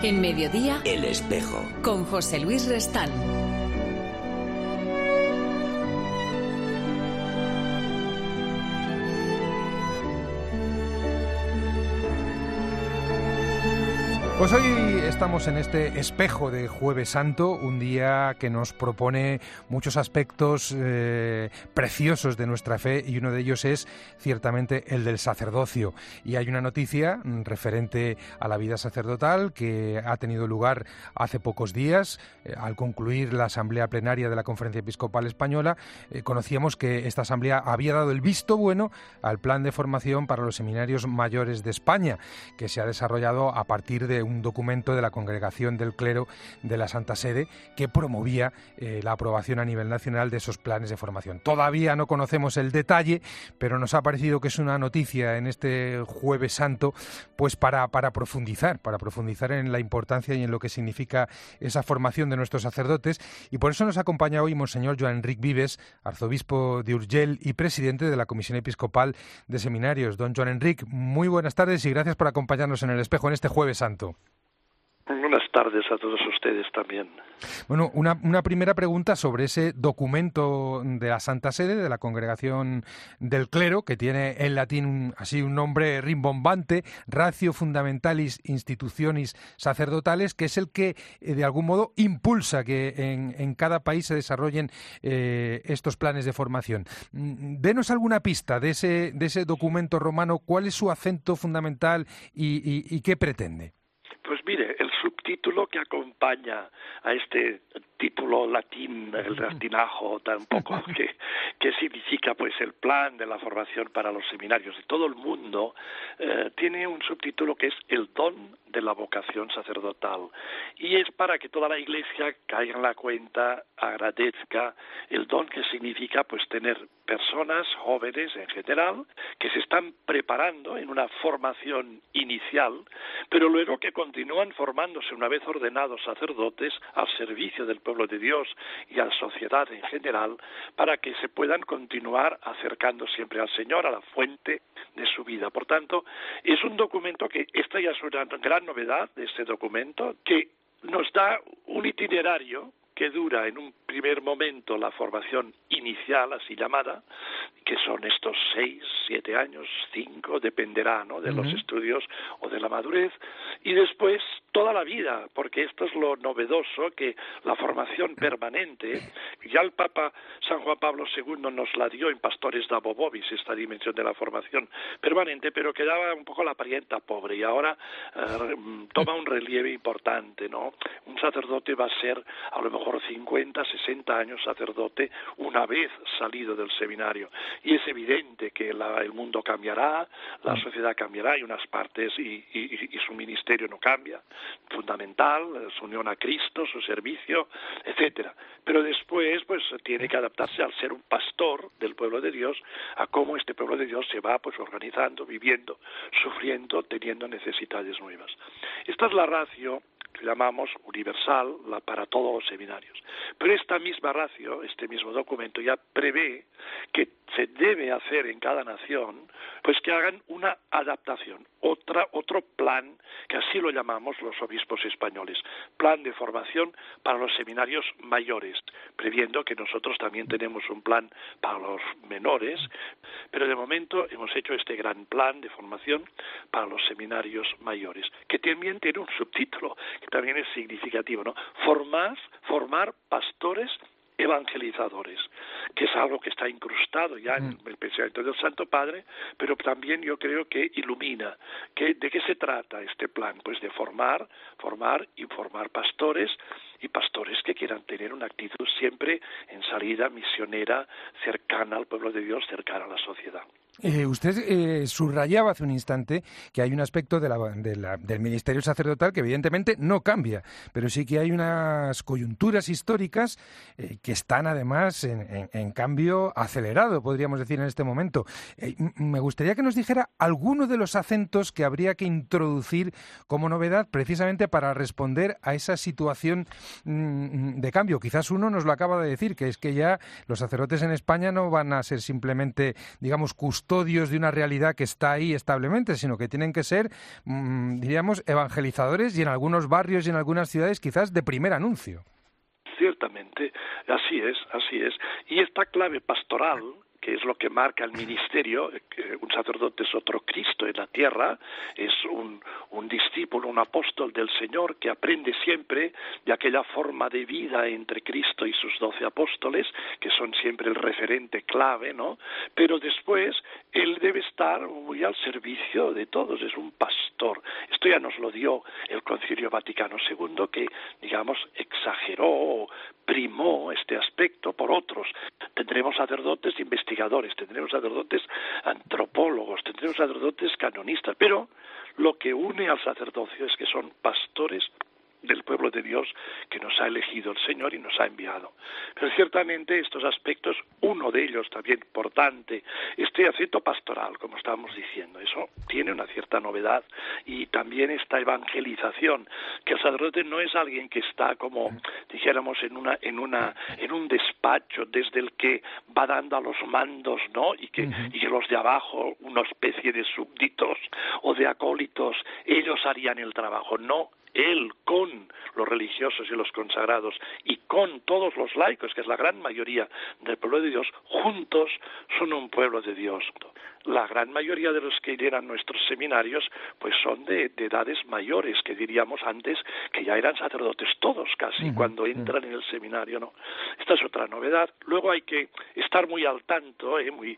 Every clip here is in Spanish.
En Mediodía, El Espejo, con José Luis Restán. Pues hoy estamos en este espejo de Jueves Santo, un día que nos propone muchos aspectos preciosos de nuestra fe, y uno de ellos es ciertamente el del sacerdocio. Y hay una noticia referente a la vida sacerdotal que ha tenido lugar hace pocos días. Al concluir la asamblea plenaria de la Conferencia Episcopal Española, conocíamos que esta asamblea había dado el visto bueno al plan de formación para los seminarios mayores de España, que se ha desarrollado a partir de un documento de la Congregación del Clero de la Santa Sede que promovía la aprobación a nivel nacional de esos planes de formación. Todavía no conocemos el detalle, pero nos ha parecido que es una noticia en este Jueves Santo, pues para profundizar en la importancia y en lo que significa esa formación de nuestros sacerdotes, y por eso nos acompaña hoy Monseñor Joan Enric Vives, arzobispo de Urgell y presidente de la Comisión Episcopal de Seminarios. Don Joan Enric, muy buenas tardes y gracias por acompañarnos en el espejo en este Jueves Santo. Buenas tardes a todos ustedes también. Bueno, una primera pregunta sobre ese documento de la Santa Sede, de la Congregación del Clero, que tiene en latín así un nombre rimbombante, Ratio Fundamentalis Institutionis Sacerdotales, que es el que de algún modo impulsa que en cada país se desarrollen estos planes de formación. Denos alguna pista de ese documento romano, ¿cuál es su acento fundamental y qué pretende? Pues mire, el subtítulo que acompaña a este título latín, el latinajo tan poco, que significa pues el plan de la formación para los seminarios de todo el mundo, tiene un subtítulo que es el don de la vocación sacerdotal, y es para que toda la Iglesia caiga en la cuenta, agradezca el don que significa pues tener personas jóvenes en general que se están preparando en una formación inicial, pero luego que continúan formándose una vez ordenados sacerdotes al servicio del pueblo de Dios y a la sociedad en general, para que se puedan continuar acercando siempre al Señor, a la fuente de su vida. Por tanto, es un documento que, esta ya es una gran novedad de este documento, que nos da un itinerario que dura en un primer momento la formación inicial, así llamada, que son estos 6, 7 años, 5, dependerá, ¿no?, de los estudios o de la madurez, y después toda la vida, porque esto es lo novedoso, que la formación permanente, ya el Papa San Juan Pablo II nos la dio en Pastores da Bobovis, esta dimensión de la formación permanente, pero quedaba un poco la parienta pobre, y ahora toma un relieve importante, ¿no? Un sacerdote va a ser a lo mejor 50, 60 años sacerdote una vez salido del seminario, y es evidente que el mundo cambiará, la sociedad cambiará, y unas partes y su ministerio no cambia, fundamental, su unión a Cristo, su servicio, etcétera. Pero después pues tiene que adaptarse al ser un pastor del pueblo de Dios, a cómo este pueblo de Dios se va pues organizando, viviendo, sufriendo, teniendo necesidades nuevas. Esta es la ratio que llamamos universal para todos los seminarios. Pero esta misma ratio, este mismo documento ya prevé que se debe hacer en cada nación, pues que hagan una adaptación, otro plan, que así lo llamamos los obispos españoles, plan de formación para los seminarios mayores, previendo que nosotros también tenemos un plan para los menores, pero de momento hemos hecho este gran plan de formación para los seminarios mayores, que también tiene un subtítulo, que también es significativo, ¿no? Formar pastores evangelizadores, que es algo que está incrustado ya en el pensamiento del Santo Padre, pero también yo creo que ilumina. ¿De qué se trata este plan? Pues de formar pastores, y pastores que quieran tener una actitud siempre en salida misionera, cercana al pueblo de Dios, cercana a la sociedad. Usted subrayaba hace un instante que hay un aspecto del ministerio sacerdotal que evidentemente no cambia, pero sí que hay unas coyunturas históricas que están además en cambio acelerado, podríamos decir, en este momento. Me gustaría que nos dijera alguno de los acentos que habría que introducir como novedad precisamente para responder a esa situación de cambio. Quizás uno nos lo acaba de decir, que es que ya los sacerdotes en España no van a ser simplemente, digamos, custodios custodios de una realidad que está ahí establemente, sino que tienen que ser, diríamos, evangelizadores y en algunos barrios y en algunas ciudades quizás de primer anuncio. Ciertamente, así es. Y esta clave pastoral, que es lo que marca el ministerio, un sacerdote es otro Cristo en la tierra, es un discípulo, un apóstol del Señor que aprende siempre de aquella forma de vida entre Cristo y sus 12 apóstoles, que son siempre el referente clave, ¿no? Pero después él debe estar muy al servicio de todos, es un pastor. Esto ya nos lo dio el Concilio Vaticano II, que, digamos, exageró, primó este aspecto por otros. Tendremos sacerdotes investigadores, tendremos sacerdotes antropólogos, tendremos sacerdotes canonistas, pero lo que une al sacerdocio es que son pastores del pueblo de Dios que nos ha elegido el Señor y nos ha enviado. Pero ciertamente estos aspectos, uno de ellos también importante, este acento pastoral, como estábamos diciendo, eso tiene una cierta novedad, y también esta evangelización, que el sacerdote no es alguien que está como, dijéramos, en un despacho desde el que va dando a los mandos, ¿no? Y que los de abajo, una especie de súbditos o de acólitos, ellos harían el trabajo. No. Él, con los religiosos y los consagrados y con todos los laicos, que es la gran mayoría del pueblo de Dios, juntos son un pueblo de Dios. La gran mayoría de los que llenan nuestros seminarios pues son de edades mayores, que diríamos antes que ya eran sacerdotes todos casi cuando entran en el seminario, ¿no? Esta es otra novedad. Luego hay que estar muy al tanto,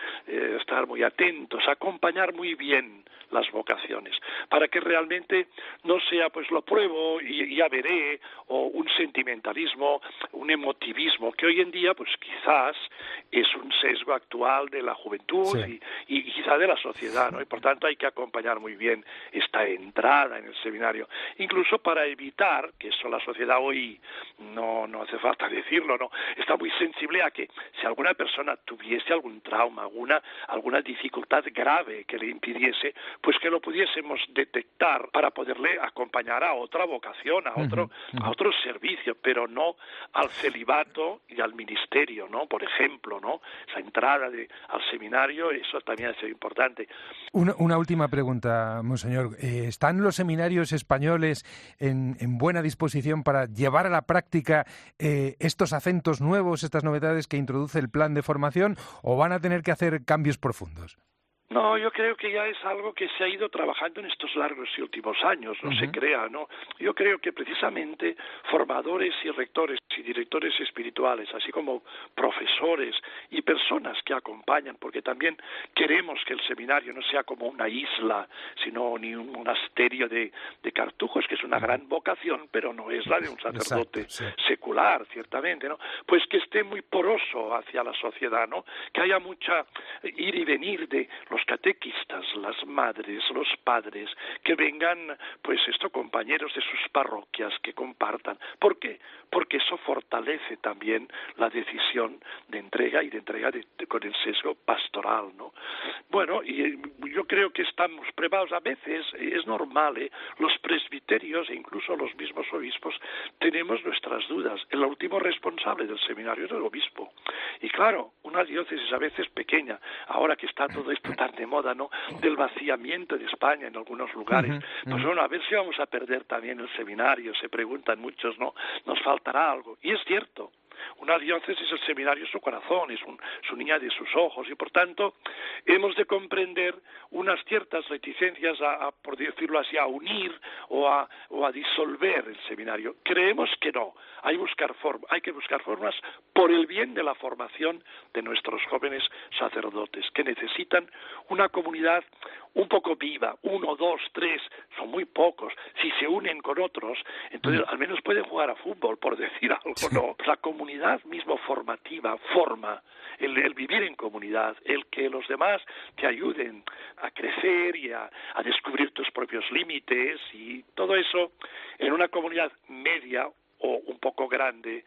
estar muy atentos, acompañar muy bien las vocaciones, para que realmente no sea pues lo pruebo y ya veré, o un sentimentalismo, un emotivismo, que hoy en día pues quizás es un sesgo actual de la juventud y quizá de la sociedad, ¿no? Y por tanto hay que acompañar muy bien esta entrada en el seminario, incluso para evitar que eso la sociedad hoy, no hace falta decirlo, ¿no? Está muy sensible a que si alguna persona tuviese algún trauma, alguna dificultad grave que le impidiese, pues que lo pudiésemos detectar para poderle acompañar a otra vocación, a otro servicio, pero no al celibato y al ministerio, ¿no? Por ejemplo, ¿no? Esa entrada al seminario, eso también es importante. Una última pregunta, monseñor. ¿Están los seminarios españoles en buena disposición para llevar a la práctica estos acentos nuevos, estas novedades que introduce el plan de formación, o van a tener que hacer cambios profundos? No, yo creo que ya es algo que se ha ido trabajando en estos largos y últimos años, no se crea, ¿no? Yo creo que precisamente formadores y rectores y directores espirituales, así como profesores y personas que acompañan, porque también queremos que el seminario no sea como una isla, sino ni un monasterio de cartujos, que es una gran vocación, pero no es la de un sacerdote secular, ciertamente, ¿no? Pues que esté muy poroso hacia la sociedad, ¿no? Que haya mucha ir y venir de los catequistas, las madres, los padres, que vengan, pues compañeros de sus parroquias, que compartan. ¿Por qué? Porque eso fortalece también la decisión de entrega con el sesgo pastoral, ¿no? Bueno, y yo creo que estamos preparados. A veces es normal, los presbiterios e incluso los mismos obispos tenemos nuestras dudas. El último responsable del seminario es el obispo. Y claro, una diócesis a veces pequeña, ahora que está todo esto tan de moda, ¿no?, del vaciamiento de España en algunos lugares, pues bueno, a ver si vamos a perder también el seminario, se preguntan muchos, ¿no? Nos faltará algo. Y es cierto, una diócesis, el seminario es su corazón, es su niña de sus ojos, y por tanto hemos de comprender unas ciertas reticencias por decirlo así, a unir o a disolver el seminario. Creemos que no, hay que buscar formas por el bien de la formación de nuestros jóvenes sacerdotes, que necesitan una comunidad un poco viva, 1, 2, 3, son muy pocos. Si se unen con otros, entonces al menos pueden jugar a fútbol, por decir algo, ¿no? La comunidad mismo formativa forma, el vivir en comunidad, el que los demás te ayuden a crecer y a descubrir tus propios límites, y todo eso en una comunidad media o un poco grande,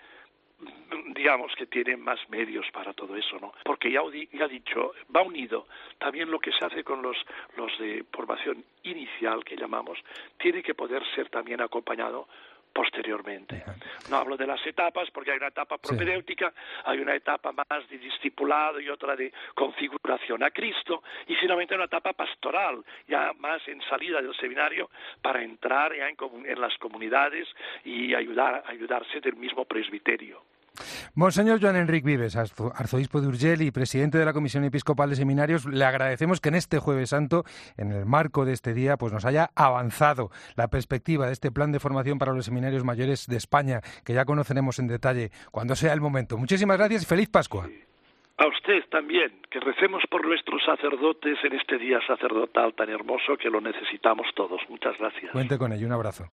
digamos que tiene más medios para todo eso, ¿no? Porque ya he dicho, va unido también lo que se hace con los de formación inicial, que llamamos, tiene que poder ser también acompañado posteriormente. No hablo de las etapas porque hay una etapa propedéutica, hay una etapa más de discipulado y otra de configuración a Cristo, y finalmente una etapa pastoral, ya más en salida del seminario para entrar ya en las comunidades y ayudarse del mismo presbiterio. Monseñor Joan Enric Vives, arzobispo de Urgell y presidente de la Comisión Episcopal de Seminarios, le agradecemos que en este Jueves Santo, en el marco de este día, pues nos haya avanzado la perspectiva de este plan de formación para los seminarios mayores de España, que ya conoceremos en detalle cuando sea el momento. Muchísimas gracias y feliz Pascua. A usted también, que recemos por nuestros sacerdotes en este día sacerdotal tan hermoso que lo necesitamos todos. Muchas gracias. Cuente con ello, un abrazo.